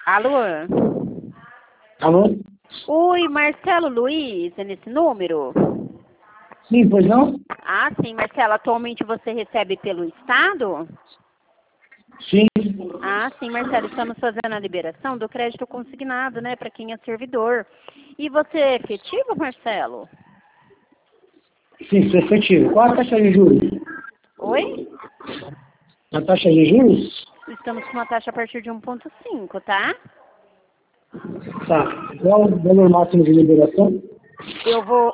Alô? Alô? Oi, Marcelo Luiz, é nesse número? Sim, pois não? Ah, sim, Marcelo, atualmente você recebe pelo Estado? Sim. Ah, sim, Marcelo, estamos fazendo a liberação do crédito consignado, né, para quem é servidor. E você é efetivo, Marcelo? Sim, sou efetivo. Qual a taxa de juros? Oi? A taxa de juros? Estamos com uma taxa a partir de 1,5, tá? Tá. Qual o valor máximo de liberação? Eu vou...